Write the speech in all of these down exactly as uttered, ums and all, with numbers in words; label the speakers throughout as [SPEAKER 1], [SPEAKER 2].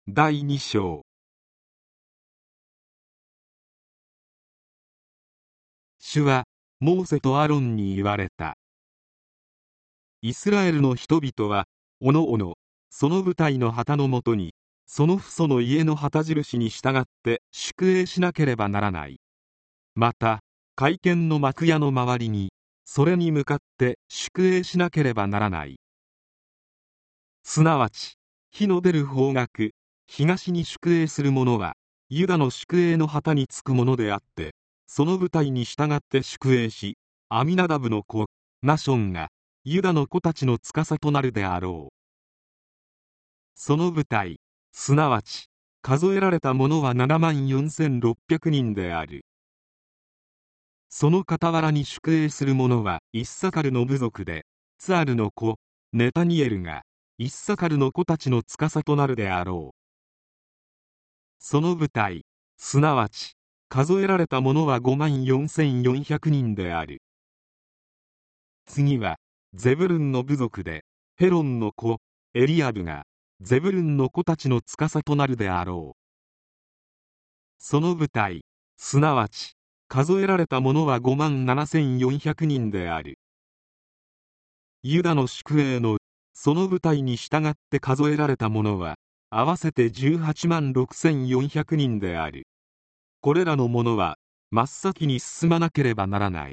[SPEAKER 1] だいに章。主はモーセとアロンに言われた。イスラエルの人々はおのおのその部隊の旗のもとに、その父祖の家の旗印に従って宿営しなければならない。また会見の幕屋の周りにそれに向かって宿営しなければならない。すなわち日の出る方角東に宿営する者はユダの宿営の旗につくものであって、その部隊に従って宿営し、アミナダブの子ナションがユダの子たちの司となるであろう。その部隊すなわち数えられた者はななまんよんせんろっぴゃくにんである。その傍らに宿営する者はイッサカルの部族で、ツアルの子ネタニエルがイッサカルの子たちの司となるであろう。その部隊すなわち数えられた者はごまんよんせんよんひゃくにんである。次はゼブルンの部族で、ヘロンの子エリアブがゼブルンの子たちの司となるであろう。その部隊すなわち数えられた者はごまんななせんよんひゃくにんである。ユダの宿営のその部隊に従って数えられた者は合わせてじゅうはちまんろくせんよんひゃくにんである。これらの者は真っ先に進まなければならない。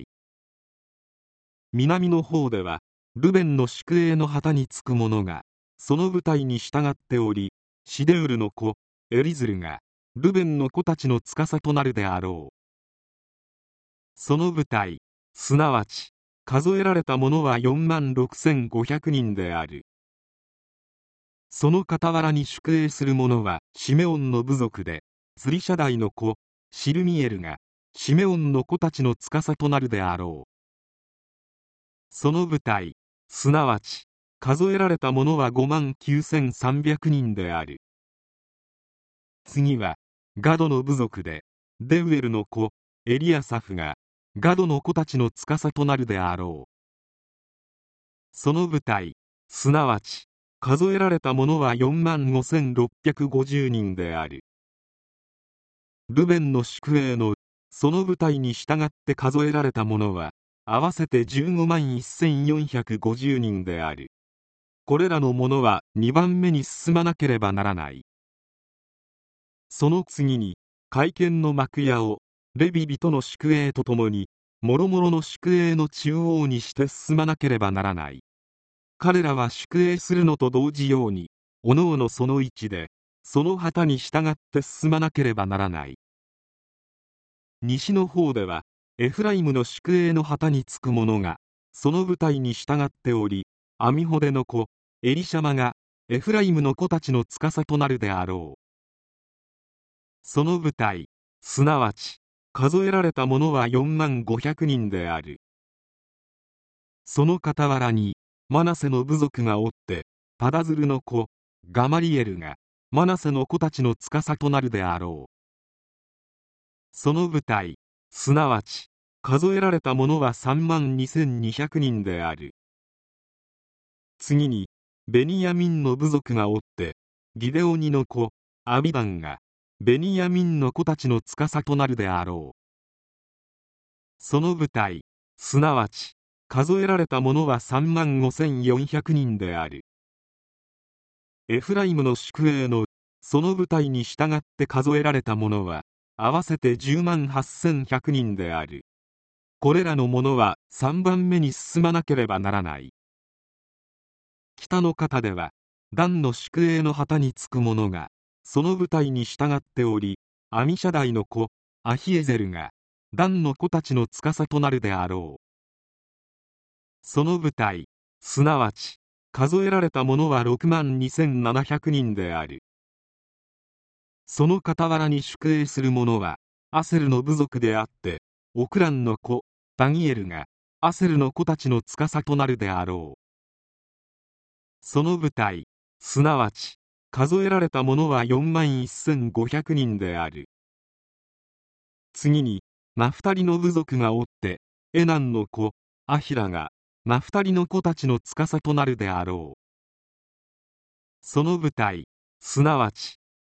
[SPEAKER 1] 南の方ではルベンの宿営の旗につく者がその部隊に従っており、シデウルの子エリズルがルベンの子たちの司となるであろう。その部隊すなわち数えられた者はよんまんろくせんごひゃくにんである。その傍らに宿営する者はシメオンの部族で、ツリシャダイの子シルミエルがシメオンの子たちの司となるであろう。その部隊すなわち数えられた者はごまんきゅうせんさんびゃくにんである。次はガドの部族で、デウエルの子エリアサフがガドの子たちの司となるであろう。その部隊すなわち数えられた者はよんまんごせんろっぴゃくごじゅうにんである。ルベンの宿営のその部隊に従って数えられた者は合わせてじゅうごまんせんよんひゃくごじゅうにんである。これらの者はにばんめに進まなければならない。その次に会見の幕屋をレビ人の宿営とともに諸々の宿営の中央にして進まなければならない。彼らは宿営するのと同時ようにおのおのその位置でその旗に従って進まなければならない。西の方ではエフライムの宿営の旗につく者がその部隊に従っており、アミホデの子エリシャマがエフライムの子たちの司となるであろう。その部隊すなわち数えられた者はよんまんごひゃくにんである。その傍らにマナセの部族がおって、パダズルの子ガマリエルがマナセの子たちの司となるであろう。その部隊すなわち数えられた者はさんまんにせんにひゃくにんである。次にベニヤミンの部族がおって、ギデオニの子アビダンがベニヤミンの子たちの司となるであろう。その部隊すなわち数えられた者はさんまんごせんよんひゃくにんである。エフライムの宿営のその部隊に従って数えられた者は合わせてじゅうまんはっせんひゃくにんである。これらの者はさんばんめに進まなければならない。北の方ではダンの宿営の旗につく者がその部隊に従っており、アミシャダイの子アヒエゼルがダンの子たちの司となるであろう。その部隊すなわち数えられた者はろくまんにせんななひゃくにんである。その傍らに宿営する者はアセルの部族であって、オクランの子パギエルがアセルの子たちの司となるであろう。その部隊すなわち数えられた者はよんまんせんごひゃくにんである。次にナフタリの部族がおって、エナンの子アヒラがナフタリの子たちの司となるであろう。その部隊すなわち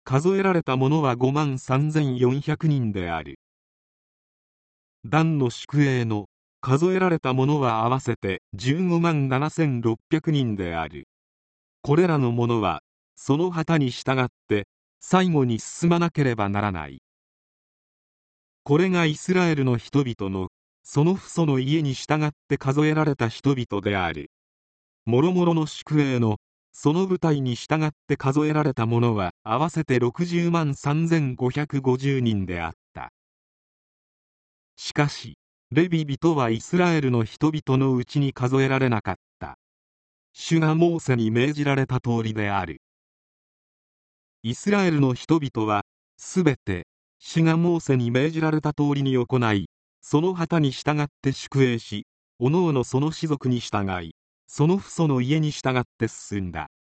[SPEAKER 1] 数えられた者はごまんさんぜんよんひゃくにんである。ダンの宿営の数えられた者は合わせてじゅうごまんななせんろっぴゃくにんである。これらの者はその旗に従って最後に進まなければならない。これがイスラエルの人々のその父祖の家に従って数えられた人々である。もろもろの宿営のその部隊に従って数えられた者は合わせてろくじゅうまんさんぜんごひゃくごじゅうにんであった。しかしレビ人はイスラエルの人々のうちに数えられなかった。主がモーセに命じられた通りである。イスラエルの人々はすべて主がモーセに命じられた通りに行い、その旗に従って宿営し、おのおのその氏族に従い、その父祖の家に従って進んだ。